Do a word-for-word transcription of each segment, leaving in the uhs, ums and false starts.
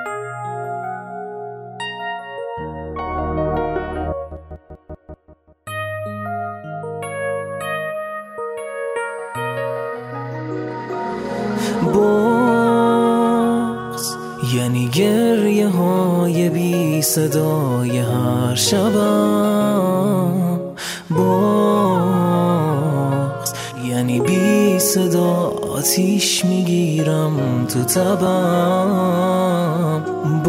بغض یعنی گریه های بی صدای هر شبم، بغض یعنی بی صدا آتیش میگیرم تو تبم،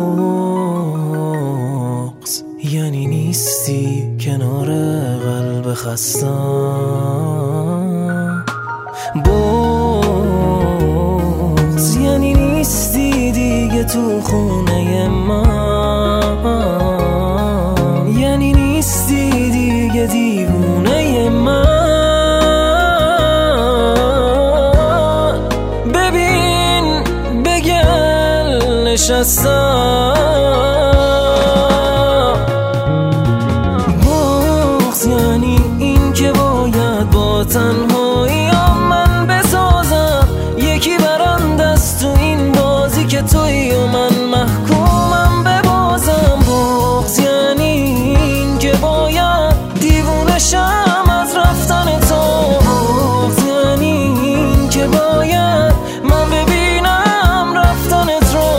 بغض یعنی نیستی کنار قلب خستم، بغض یعنی نیستی دیگه تو خونه من، یعنی نیستی دیگه دیوونه من. ببین بگل نشستم، بغض یعنی این که باید با تنهایی من بسازم یکی برنده است تو این بازی که توی و من محکومم ببازم، بغض یعنی این که باید دیوونه شم از رفتن تو، بغض یعنی این که باید من ببینم رفتنت رو،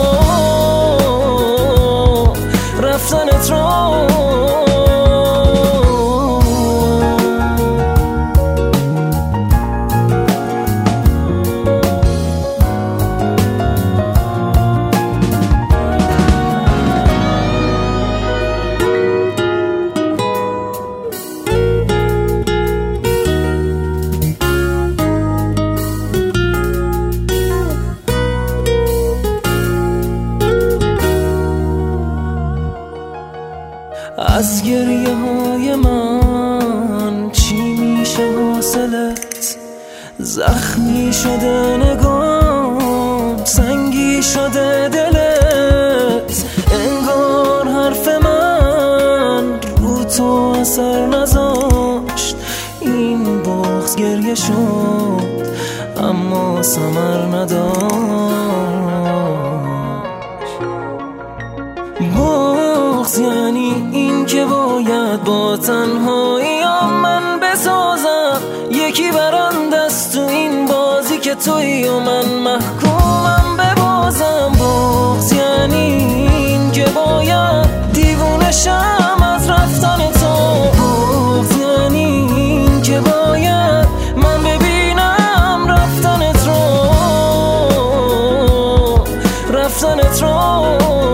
رفتنت رو. از گریه های من چی میشه حاصلت؟ زخمی شده نگام، سنگی شده دلت، انگار حرف من رو تو اثر نذاشت، این بغض گریه شد اما ثمر نداشت. بغض یعنی این که باید با تنهایی من بسازم یکی برنده است تو این بازی که توی و من محکومم ببازم، بغض یعنی این که باید دیوونه شم از رفتن تو، بغض یعنی این که باید من ببینم رفتنت رو، رفتنت رو.